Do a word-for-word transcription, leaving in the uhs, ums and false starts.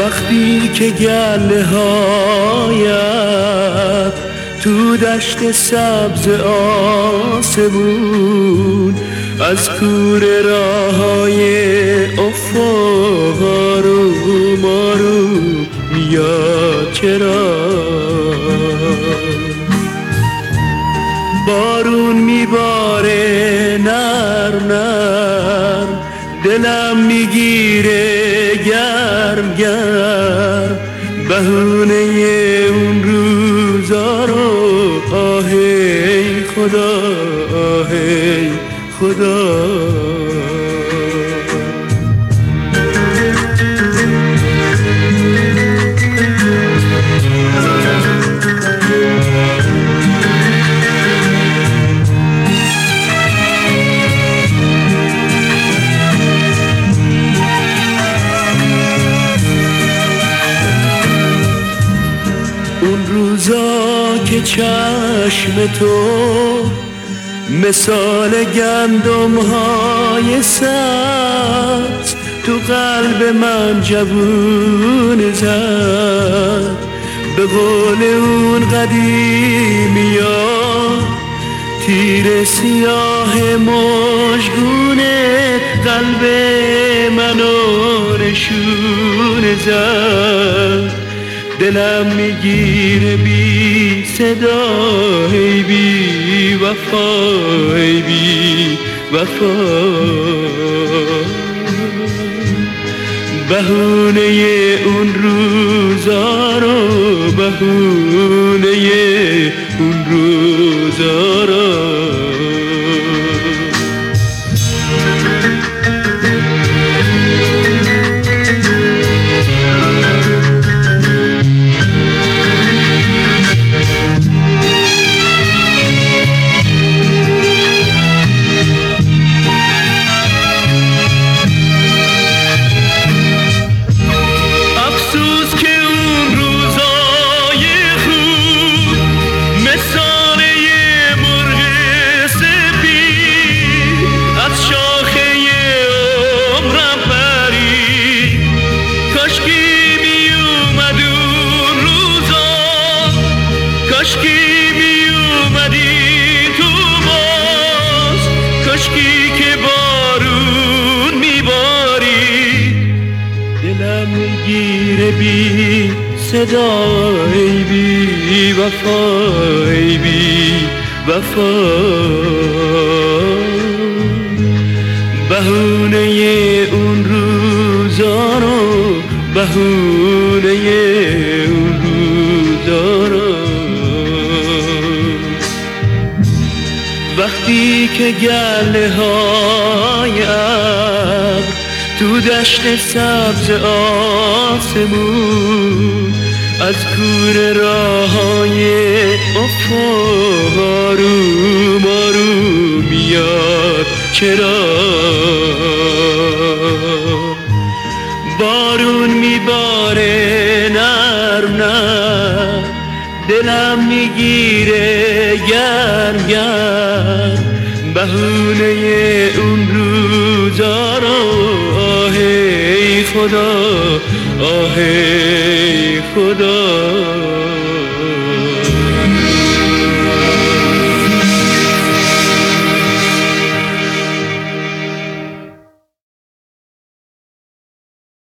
وقتی که گله هایت تو دشت سبز آسمون از کوره راه های افق آروم آروم میاد چرا بارون میباره نرم نرم دلم میگیره گرم گرم بهونه اون روزا رو آهی خدا آهی خدا اون روزا که چشم تو مثال گندم های سبز تو قلب من جوون زد به قول اون قدیمی ها تیر سیاه مژگونه قلب منو نشون زد دلم میگیره بی صدا ای بی وفا ای بی وفا بهونه اون روزا رو بهونه اون روزا رو کاشکی می اومدی تو باز کاشکی که بارون میباری دلم میگیره بی صدا ای بی وفا ای بی وفا بهونه اون روزا رو بهونه اون روزا رو وقتی که گله های ابر تو دشت سبز آسمون از کوره راه های افق آروم آروم میاد چرا بارون میباره نرم نرم دلم میگیره گرم گرم بهونه اون روزا رو آهی خدا آهی خدا